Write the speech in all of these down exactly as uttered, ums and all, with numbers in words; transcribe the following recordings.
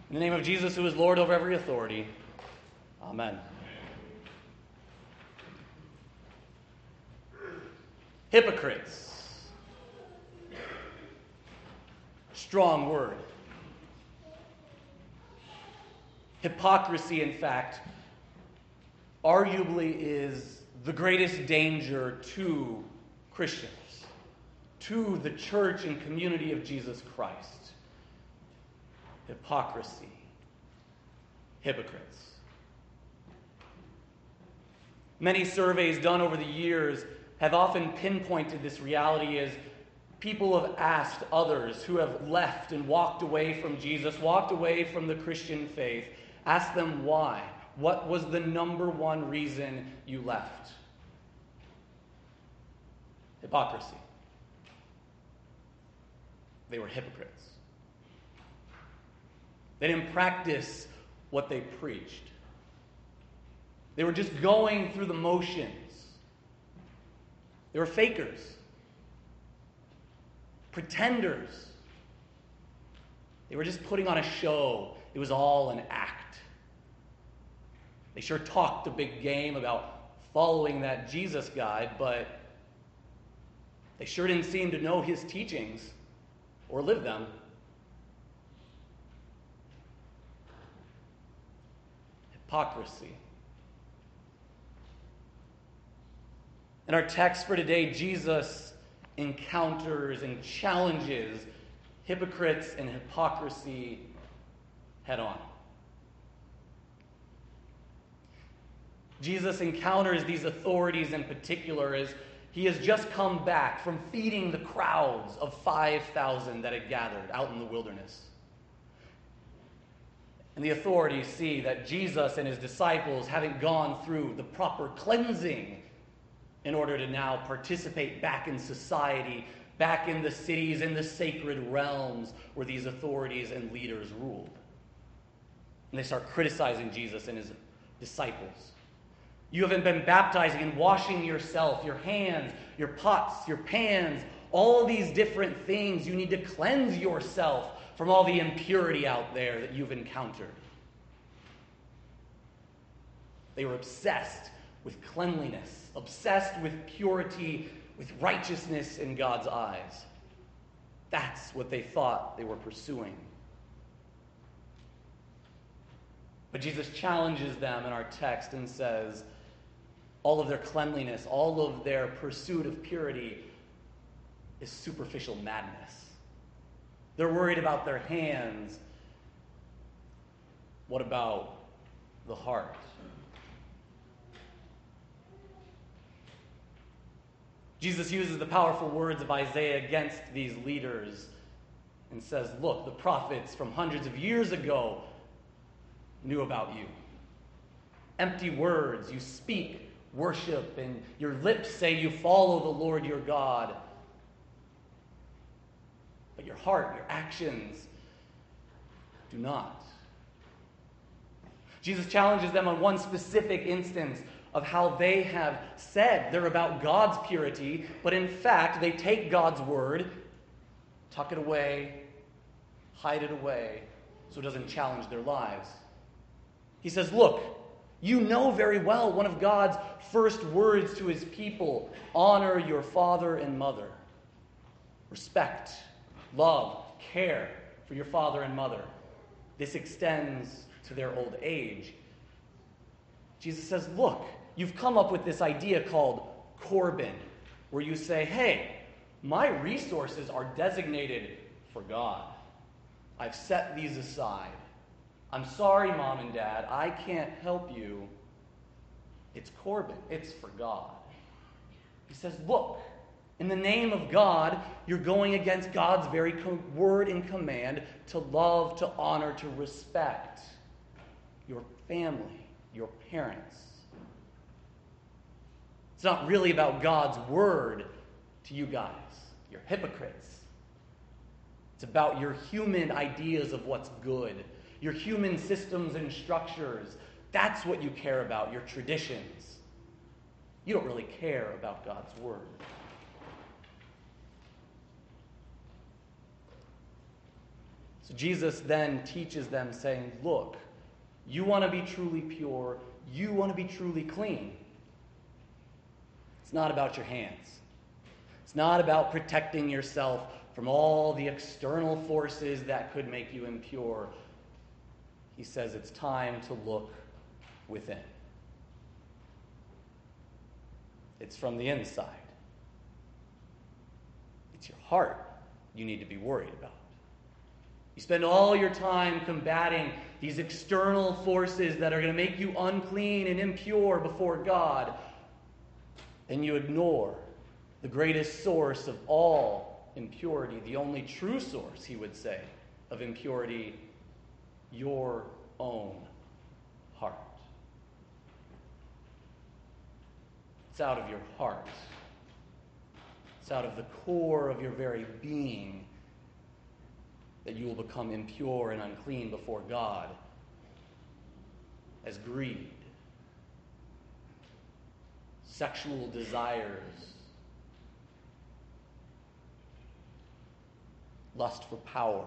In the name of Jesus, who is Lord over every authority. Amen. Hypocrites. Strong word. Hypocrisy, in fact, arguably is the greatest danger to Christians, to the church and community of Jesus Christ. Hypocrisy. Hypocrites. Many surveys done over the years have often pinpointed this reality as people have asked others who have left and walked away from Jesus, walked away from the Christian faith, asked them why. What was the number one reason you left? Hypocrisy. They were hypocrites. They didn't practice what they preached. They were just going through the motions. They were fakers, pretenders. They were just putting on a show. It was all an act. They sure talked a big game about following that Jesus guy, but they sure didn't seem to know his teachings or live them. Hypocrisy. In our text for today, Jesus encounters and challenges hypocrites and hypocrisy head on. Jesus encounters these authorities in particular as he has just come back from feeding the crowds of five thousand that had gathered out in the wilderness. And the authorities see that Jesus and his disciples haven't gone through the proper cleansing in order to now participate back in society, back in the cities, in the sacred realms where these authorities and leaders ruled. And they start criticizing Jesus and his disciples. You haven't been baptizing and washing yourself, your hands, your pots, your pans, all these different things. You need to cleanse yourself from all the impurity out there that you've encountered. They were obsessed with cleanliness, obsessed with purity, with righteousness in God's eyes. That's what they thought they were pursuing. But Jesus challenges them in our text and says, all of their cleanliness, all of their pursuit of purity is superficial madness. They're worried about their hands. What about the heart? Jesus uses the powerful words of Isaiah against these leaders and says, look, the prophets from hundreds of years ago knew about you. Empty words, you speak, worship, and your lips say you follow the Lord your God. But your heart, your actions do not. Jesus challenges them on one specific instance of how they have said they're about God's purity, but in fact, they take God's word, tuck it away, hide it away, so it doesn't challenge their lives. He says, look, you know very well one of God's first words to his people, honor your father and mother. Respect, love, care for your father and mother. This extends to their old age. Jesus says, look, you've come up with this idea called Corban, where you say, hey, my resources are designated for God. I've set these aside. I'm sorry, Mom and Dad, I can't help you. It's Corban. It's for God. He says, look, in the name of God, you're going against God's very word and command to love, to honor, to respect your family, your parents. It's not really about God's word to you guys. You're hypocrites. It's about your human ideas of what's good, your human systems and structures. That's what you care about, your traditions. You don't really care about God's word. So Jesus then teaches them, saying, look, you want to be truly pure, you want to be truly clean. It's not about your hands. It's not about protecting yourself from all the external forces that could make you impure. He says it's time to look within. It's from the inside. It's your heart you need to be worried about. You spend all your time combating these external forces that are going to make you unclean and impure before God. Then you ignore the greatest source of all impurity, the only true source, he would say, of impurity, your own heart. It's out of your heart. It's out of the core of your very being that you will become impure and unclean before God, as greed, sexual desires, lust for power.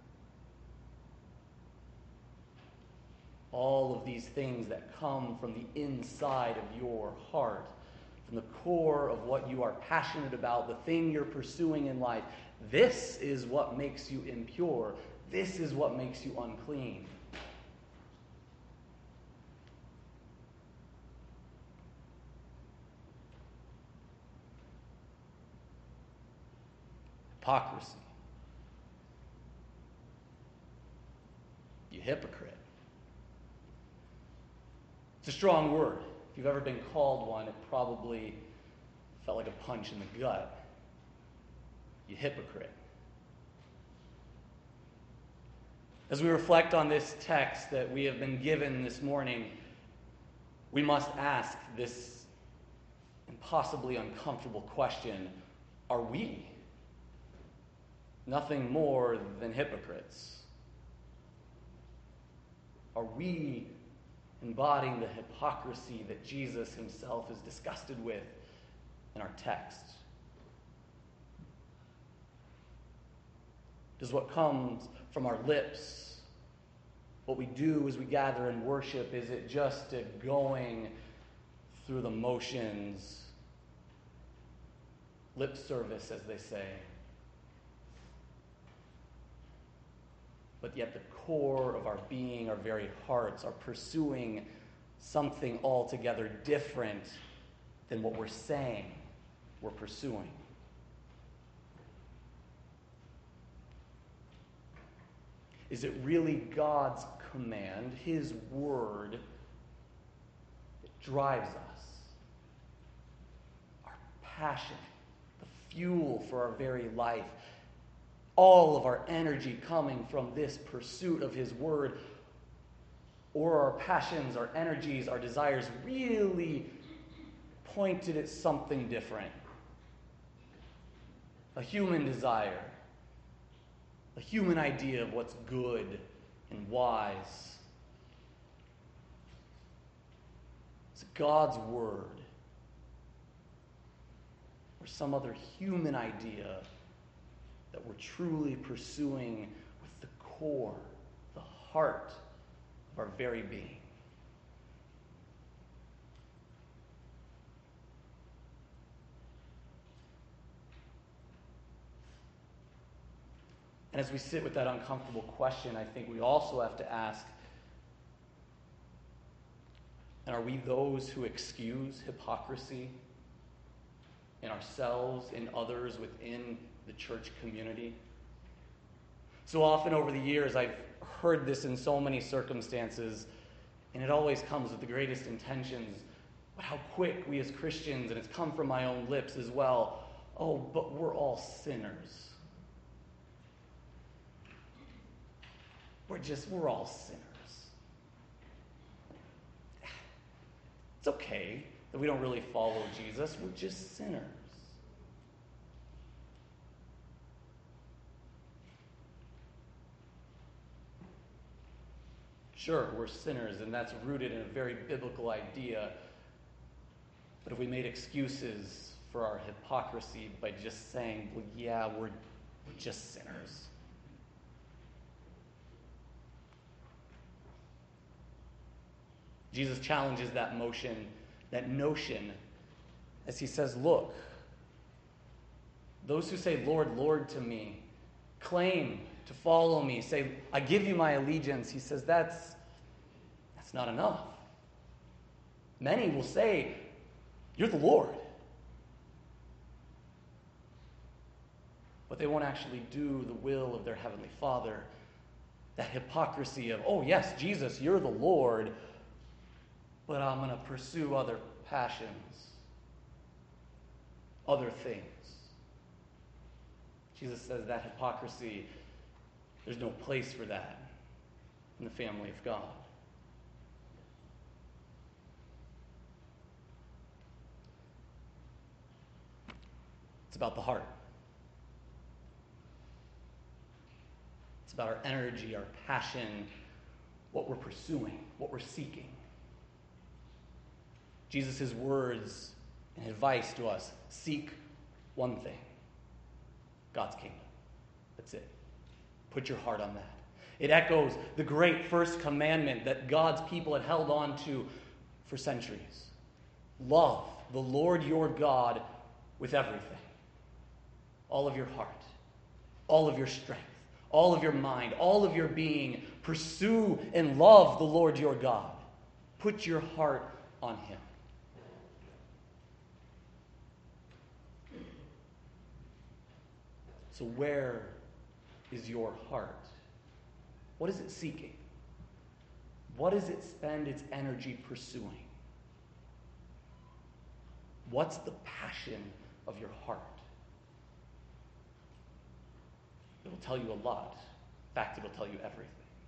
All of these things that come from the inside of your heart, from the core of what you are passionate about, the thing you're pursuing in life. This is what makes you impure. This is what makes you unclean. Hypocrisy. You hypocrite. It's a strong word. If you've ever been called one, it probably felt like a punch in the gut. You hypocrite. As we reflect on this text that we have been given this morning, we must ask this impossibly uncomfortable question: are we nothing more than hypocrites? Are we embodying the hypocrisy that Jesus himself is disgusted with in our text? Does what comes from our lips, what we do as we gather and worship, is it just a going through the motions, lip service, as they say? But yet the core of our being, our very hearts, are pursuing something altogether different than what we're saying we're pursuing. Is it really God's command, his word, that drives us? Our passion, the fuel for our very life, all of our energy coming from this pursuit of his word? Or our passions, our energies, our desires really pointed at something different? A human desire, a human idea of what's good and wise. It's God's word, or some other human idea that we're truly pursuing with the core, the heart of our very being. And as we sit with that uncomfortable question, I think we also have to ask, and are we those who excuse hypocrisy in ourselves, in others, within the church community? So often over the years, I've heard this in so many circumstances, and it always comes with the greatest intentions, but how quick we as Christians, and it's come from my own lips as well, oh, but we're all sinners. We're just, we're all sinners. It's okay that we don't really follow Jesus. We're just sinners. Sure, we're sinners, and that's rooted in a very biblical idea. But if we made excuses for our hypocrisy by just saying, well, yeah, we're, we're just sinners, Jesus challenges that motion, that notion, as he says, look, those who say, Lord, Lord to me, claim to follow me, say, I give you my allegiance. He says, that's, that's not enough. Many will say, you're the Lord. But they won't actually do the will of their Heavenly Father. That hypocrisy of, oh yes, Jesus, you're the Lord, but I'm going to pursue other passions, other things. Jesus says that hypocrisy, there's no place for that in the family of God. It's about the heart. It's about our energy, our passion, what we're pursuing, what we're seeking. Jesus' words and advice to us, seek one thing, God's kingdom. That's it. Put your heart on that. It echoes the great first commandment that God's people had held on to for centuries. Love the Lord your God with everything. All of your heart, all of your strength, all of your mind, all of your being. Pursue and love the Lord your God. Put your heart on him. So where is your heart? What is it seeking? What does it spend its energy pursuing? What's the passion of your heart? It will tell you a lot. In fact, it will tell you everything.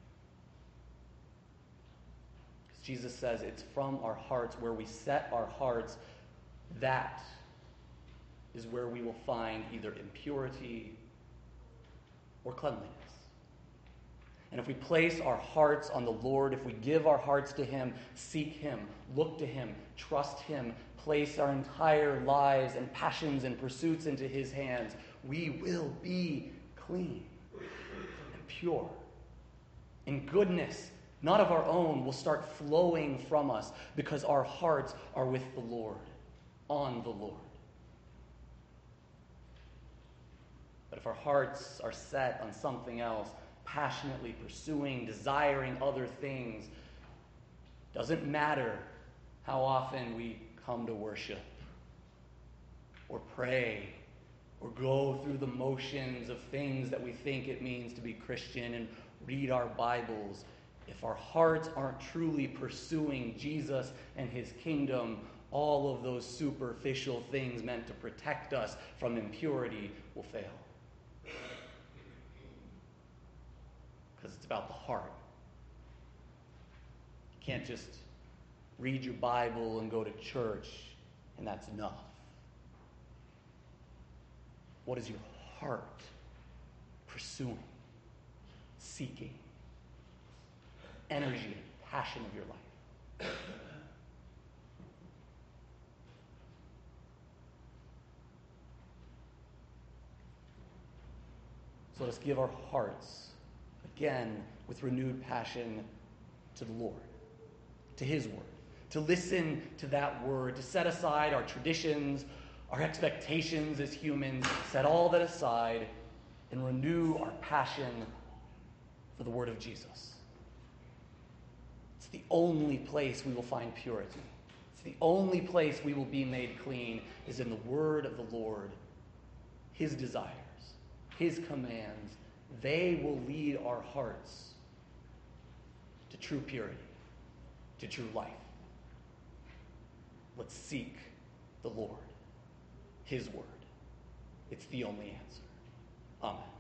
Because Jesus says it's from our hearts, where we set our hearts, that is where we will find either impurity or cleanliness. And if we place our hearts on the Lord, if we give our hearts to him, seek him, look to him, trust him, place our entire lives and passions and pursuits into his hands, we will be clean and pure. And goodness, not of our own, will start flowing from us because our hearts are with the Lord, on the Lord. But if our hearts are set on something else, passionately pursuing, desiring other things, doesn't matter how often we come to worship or pray or go through the motions of things that we think it means to be Christian and read our Bibles. If our hearts aren't truly pursuing Jesus and his kingdom, all of those superficial things meant to protect us from impurity will fail. Because it's about the heart. You can't just read your Bible and go to church and that's enough. What is your heart pursuing, seeking? Energy and passion of your life. So let us give our hearts, again, with renewed passion to the Lord, to his word, to listen to that word, to set aside our traditions, our expectations as humans, set all that aside, and renew our passion for the word of Jesus. It's the only place we will find purity. It's the only place we will be made clean is in the word of the Lord, his desires, his commands. They will lead our hearts to true purity, to true life. Let's seek the Lord, his word. It's the only answer. Amen.